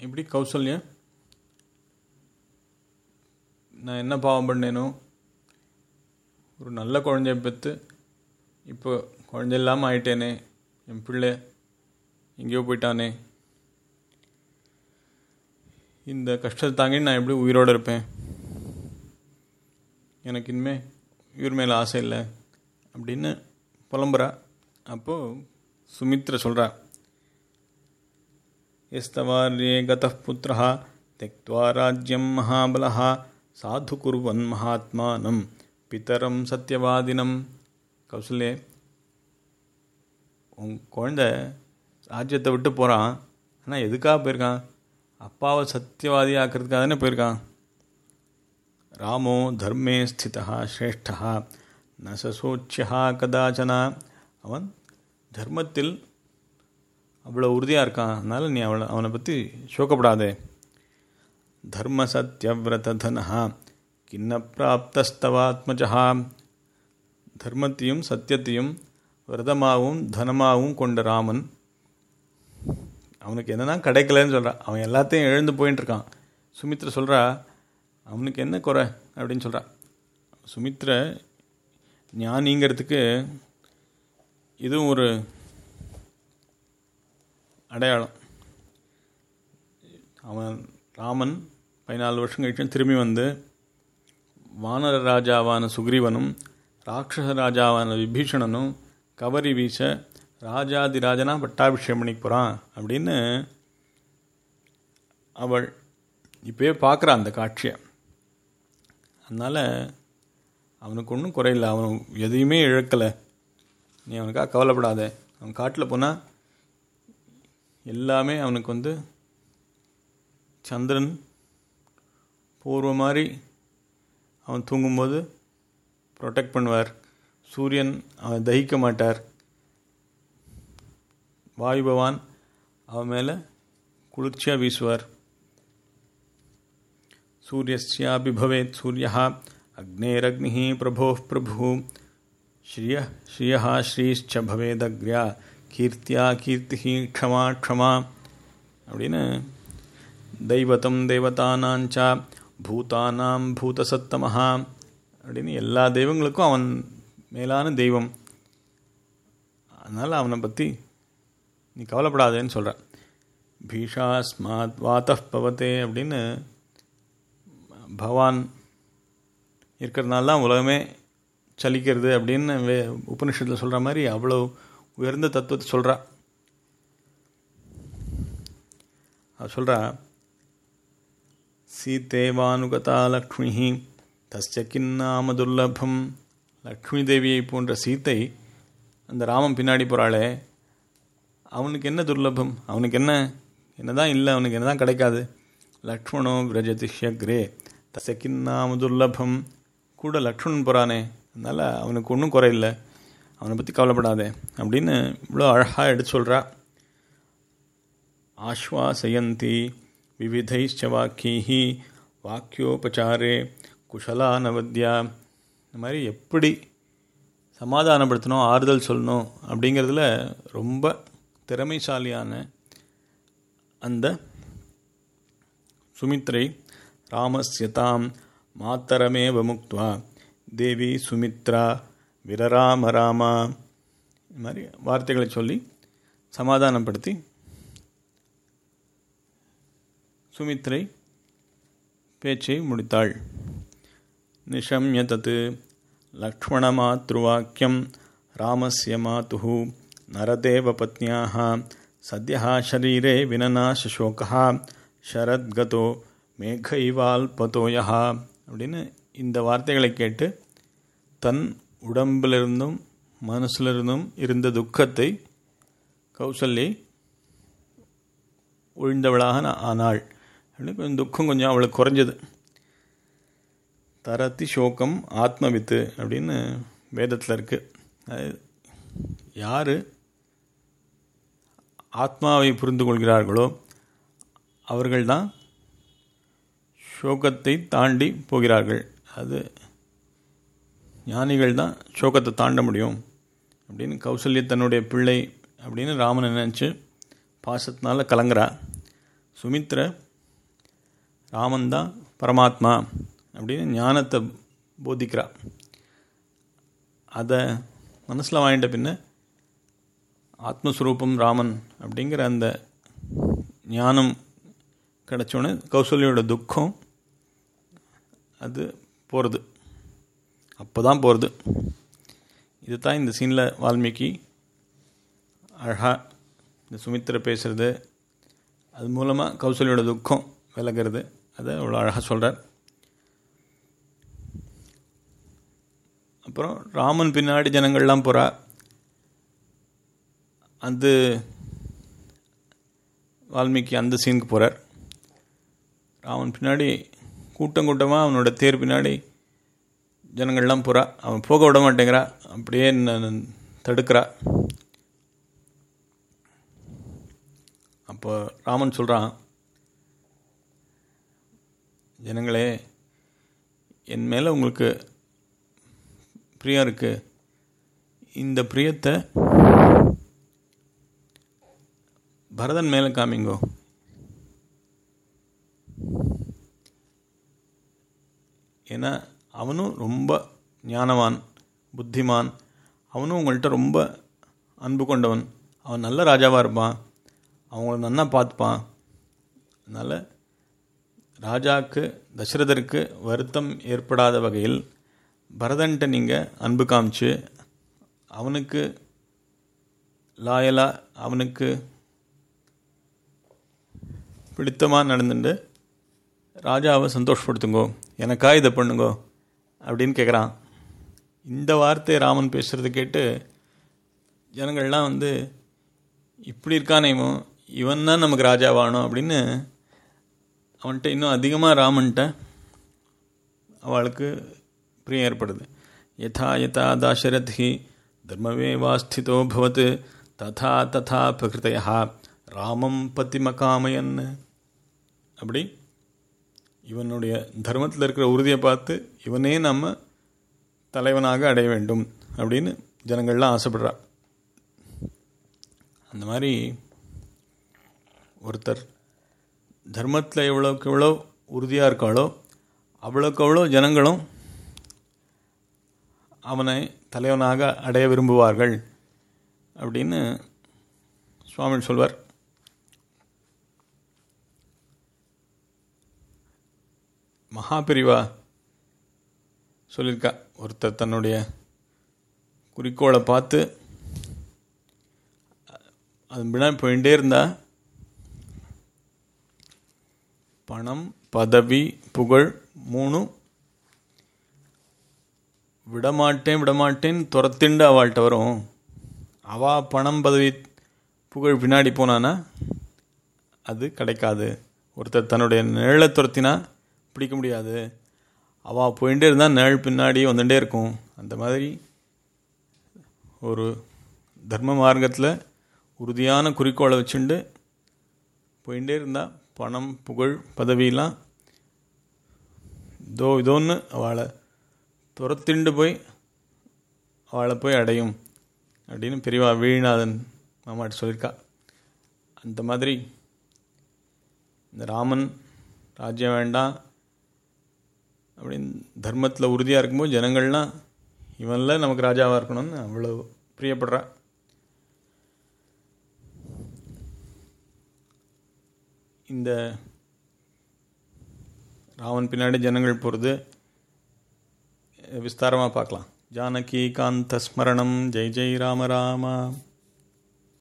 இப்படி கௌசல்யா, நான் என்ன பாவம் பண்ணேனோ, ஒரு நல்ல குழந்தைய பெற்று இப்போ குழந்தை இல்லாமல் ஆயிட்டேனே, என் பிள்ளை எங்கேயோ போயிட்டானே, இந்த கஷ்டத்தை தாங்கி நான் எப்படி உயிரோடு இருப்பேன், எனக்கு இனிமே உயிர் மேலே ஆசை இல்லை அப்படின்னு புலம்புறா. அப்போது சுமித்ரா சொல்கிறா, எஸ்தவார்யே கதः புத்ரஹ त्यक्त्वा ராஜ்யம் மகாபலஹ சாது குர்வன் மகாத்மானம் பிதரம் சத்யவாதினம். கௌசல்யே, உன் குழந்தை ராஜ்யத்தை விட்டு போகிறான், ஆனால் எதுக்காக போயிருக்கான்? அப்பாவை சத்தியவாதி ஆக்கிறதுக்காக தானே போயிருக்கான். ராமோ தர்மே ஸ்திதா ஸ்ரேஷ்டா ந சசோச்சியா கதாச்சனா. அவன் தர்மத்தில் அவ்வளோ உறுதியாக இருக்கான், அதனால் நீ அவனை பற்றி சோகப்படாதே. தர்ம சத்யவிரத தனஹா கிண்ண பிராப்தஸ்தவாத்மஜா. தர்மத்தையும் சத்தியத்தையும் விரதமாகவும் தனமாகவும் கொண்ட ராமன் அவனுக்கு என்னன்னா கிடைக்கலன்னு சொல்கிறான். அவன் எல்லாத்தையும் எழுந்து போயின்னு இருக்கான். சுமித்ரா சொல்கிறா, அவனுக்கு என்ன குறை அப்படின்னு சொல்கிறா. சுமித்ரா ஞானிங்கிறதுக்கு இதுவும் ஒரு அடையாளம். அவன் ராமன் 14 வருஷம் கழிச்சு திரும்பி வந்து வானர ராஜாவான சுக்ரீவனும் ராட்சச ராஜாவான விபீஷணனும் கவரி வீச ராஜாதிராஜனா பட்டாபிஷேகம் பண்ணிக்க போகிறான் அப்படின்னு அவள் இப்போயே பார்க்குறான் அந்த காட்சியை. அதனால் அவனுக்கு ஒன்றும் குறையில்லை, அவன் எதையுமே இழக்கலை, நீ அவனுக்காக கவலைப்படாத. அவன் காட்டில் போனால் எல்லாமே அவனுக்கு வந்து சந்திரன் போர்வ மாதிரி அவன் தூங்கும்போது ப்ரொடெக்ட் பண்ணுவார், சூரியன் அவன் தகிக்க மாட்டார், வாயு பகவான் அவன் மேலே குளிர்ச்சியாக வீசுவார். சூரியஸ்யாபி பவேத் சூர்யா அக்னேரக்னி பிரபோ பிரபு ஸ்ரீய ஸ்ரீயா ஸ்ரீஷ்ச பவேதக்ரியா கீர்த்தியா கீர்த்தி க்ஷமா க்ஷமா அப்படின்னு தெய்வத்தம் தேவதானாஞ்சா பூதானாம் பூதசத்தமஹா அப்படின்னு எல்லா தெய்வங்களுக்கும் அவன் மேலான தெய்வம். அதனால் அவனை பற்றி நீ கவலைப்படாதேன்னு சொல்கிற. பீஷாஸ்மாத் வாத்தப் பவத்தே அப்படின்னு பகவான் இருக்கிறதுனால தான் உலகமே சலிக்கிறது அப்படின்னு உபனிஷத்தில் சொல்கிற மாதிரி அவ்வளோ உயர்ந்த தத்துவத்தை சொல்கிறா. அவள் சொல்கிறா, சீதேவானுகதா லக்ஷ்மி தஸ்ய கின்னாம துர்லபம். லக்ஷ்மி தேவியை போன்ற சீத்தை அந்த ராமன் பின்னாடி போகிறாளே, அவனுக்கு என்ன துர்லபம், அவனுக்கு என்ன தான் இல்லை, அவனுக்கு என்ன தான் கிடைக்காது. லக்ஷ்மணோ விரஜதி ஷக்ரே தஸ்ய கின்னாம துர்லபம். கூட லக்ஷ்மணன் போகிறானே, அதனால் அவனுக்கு ஒன்றும் குறையில்லை, அவனை பற்றி கவலைப்படாதே அப்படின்னு இவ்வளோ அழகாக எடுத்து சொல்கிறா. ஆஸ்வாசயந்தி விவிதைச்ச வாக்கியி வாக்கியோபச்சாரே குஷலா நவத்யா. இந்த மாதிரி எப்படி சமாதானப்படுத்தணும், ஆறுதல் சொல்லணும் அப்படிங்கிறதுல ரொம்ப திறமைசாலியான அந்த சுமித்ரை ராமஸ்யதாம் மாத்தரமேவ முக்த்வா தேவி சுமித்ரா விரராம ராமா இந்த மாதிரி வார்த்தைகளை சொல்லி சமாதானப்படுத்தி சுமித்ரை பேச்சை முடித்தாள். நிஷம்ய தத் லக்ஷ்மணமாத்ருவாக்கியம் ராமஸ்ய மாதுஹு நரதேவ பத்னியாஹ சத்யஹ ஷரீரே வினநாஷ சோகஹ ஷரத்கதோ மேகைவால்பதோயஹ அப்படின்னு இந்த வார்த்தைகளை கேட்டு தன் உடம்பிலிருந்தும் மனசிலிருந்தும் இருந்த துக்கத்தை கௌசல்யை ஒழிந்தவளாக ஆனாள். கொஞ்சம் துக்கம் கொஞ்சம் அவளுக்கு குறைஞ்சது. தரத்தி சோகம் ஆத்மவித்து அப்படின்னு வேதத்தில் இருக்குது. அது யார் ஆத்மாவை புரிந்து கொள்கிறார்களோ அவர்கள்தான் சோகத்தை தாண்டி போகிறார்கள். அது ஞானிகள் தான் சோகத்தை தாண்ட முடியும் அப்படின்னு கௌசல்யா தன்னுடைய பிள்ளை அப்படின்னு ராமனை நினச்சி பாசத்தினால கலங்குறா. சுமித்ர ராமன்தான் பரமாத்மா அப்படின்னு ஞானத்தை போதிக்கிறா. அதை மனசில் வாங்கிட்ட பின்ன ஆத்மஸ்வரூபம் ராமன் அப்படிங்கிற அந்த ஞானம் கிடச்சோன்னே கௌசல்யோட துக்கம் அது போகிறது, அப்போ தான் போகிறது. இது தான் இந்த சீனில் வால்மீகி அழகாக இந்த சுமித்திரை பேசுகிறது, அது மூலமாக கௌசல்யோட துக்கம் விலகிறது, அதை அவ்வளோ அழகாக சொல்கிறார். அப்புறம் ராமன் பின்னாடி ஜனங்கள்லாம் போகிறா. அது வால்மீகி அந்த சீனுக்கு போகிறார். ராமன் பின்னாடி கூட்டம் கூட்டமாக அவனோட தேர் பின்னாடி ஜனங்கள்லாம் போகிறா. அவன் போக விட மாட்டேங்கிறா, அப்படியே தடுக்கிறா. அப்போ ராமன் சொல்கிறான், ஜனங்களே, என் மேலே உங்களுக்கு பிரியம் இருக்குது, இந்த பிரியத்தை பரதன் மேலே காமிங்கோ. ஏன்னா அவனும் ரொம்ப ஞானவான், புத்திமான், அவனும் உங்கள்கிட்ட ரொம்ப அன்பு கொண்டவன், அவன் நல்ல ராஜாவாக இருப்பான், அவங்கள நன்னா பார்த்துப்பான். அதனால் ராஜாவுக்கு தசரதருக்கு வருத்தம் ஏற்படாத வகையில் பரதன்ட்ட நீங்கள் அன்பு காமிச்சு அவனுக்கு லாயலாக அவனுக்கு பிடித்தமாக நடந்துட்டு ராஜாவை சந்தோஷப்படுத்துங்கோ, எனக்காக இதை பண்ணுங்கோ அப்படின்னு கேட்குறான். இந்த வார்த்தை ராமன் பேசுகிறது கேட்டு ஜனங்கள்லாம் இப்படி இருக்கானேமோ, இவன் தான் நமக்கு ராஜாவானோம் அப்படின்னு அவன்கிட்ட இன்னும் அதிகமாக ராமன்கிட்ட அவளுக்கு பிரியம் ஏற்படுது. யதா யதா தாசரதி தர்மவே வாஸ்திதோ பவத் ததா ததா பிரகிருதயா ராமம் பதிமகாமயன். அப்படி இவனுடைய தர்மத்தில் இருக்கிற உறுதியை பார்த்து இவனே நம்ம தலைவனாக அடைய வேண்டும் அப்படின்னு ஜனங்கள்லாம் ஆசைப்படுறா. அந்த மாதிரி ஒருத்தர் தர்மத்தில் எவ்வளோக்கு எவ்வளோ உறுதியாக இருக்காளோ அவ்வளோக்கு அவ்வளோ ஜனங்களும் அவனை தலைவனாக அடைய விரும்புவார்கள் அப்படின்னு சுவாமி சொல்வார். மகாபிரிவா சொல்லியிருக்கா, ஒருத்தர் தன்னுடைய குறிக்கோளை பார்த்து அது பின்னாடி போயிட்டே இருந்தா பணம், பதவி, புகழ் மூணும் விடமாட்டேன் துரத்திண்டு அவள்கிட்ட வரும். அவள் பணம், பதவி, புகழ் பின்னாடி போனான்னா அது கிடைக்காது. ஒருத்தர் தன்னுடைய நிழலை துரத்தினா பிடிக்க முடியாது. அவள் போயிட்டே இருந்தால் நிழல் பின்னாடி வந்துட்டே இருக்கும். அந்த மாதிரி ஒரு தர்ம மார்க்கத்தில் உறுதியான குறிக்கோளை வச்சுண்டு போயிட்டே இருந்தால் பணம், புகழ், பதவியெல்லாம் இதோன்னு அவளை துரத்திண்டு போய் அவளை போய் அடையும் அப்படின்னு பெரியவா வீழ்நாதன் மாமாட்ட சொல்லியிருக்கா. அந்த மாதிரி இந்த ராமன் ராஜ்யம் வேண்டாம் அப்படின்னு தர்மத்தில் உறுதியாக இருக்கும்போது ஜனங்கள்லாம் இவனில் நமக்கு ராஜாவாக இருக்கணும்னு அவ்வளோ பிரியப்படுறா. இந்த ராமன் பின்னாடி ஜனங்கள் போகிறது விஸ்தாரமாக பார்க்கலாம். ஜானகி காந்த ஸ்மரணம். ஜெய் ஜெய் ராம ராமா.